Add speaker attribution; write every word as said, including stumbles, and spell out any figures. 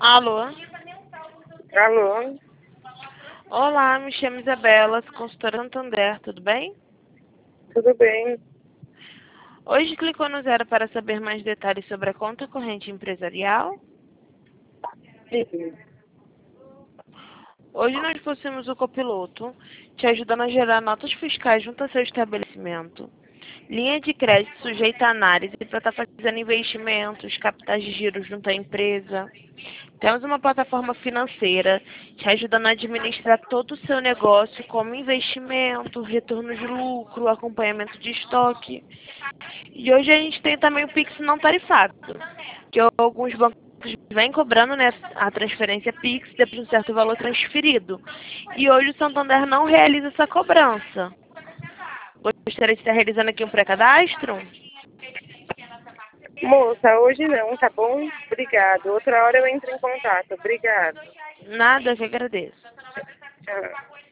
Speaker 1: Alô?
Speaker 2: Alô?
Speaker 1: Olá, me chamo Isabela, sou consultora Santander, tudo bem?
Speaker 2: Tudo bem?
Speaker 1: Hoje clicou no zero para saber mais detalhes sobre a conta corrente empresarial?
Speaker 2: Sim.
Speaker 1: Hoje nós possuímos o copiloto, te ajudando a gerar notas fiscais junto ao seu estabelecimento, linha de crédito sujeita a análise para estar fazendo investimentos, capitais de giro junto à empresa. Temos uma plataforma financeira te ajudando a administrar todo o seu negócio, como investimento, retorno de lucro, acompanhamento de estoque. E hoje a gente tem também o Pix não tarifado, que alguns bancos vêm cobrando, né, a transferência Pix depois de um certo valor transferido. E hoje o Santander não realiza essa cobrança. Gostaria de estar realizando aqui um pré-cadastro?
Speaker 2: Moça, hoje não, tá bom? Obrigado. Outra hora eu entro em contato. Obrigado.
Speaker 1: Nada, que agradeço.
Speaker 2: Tchau.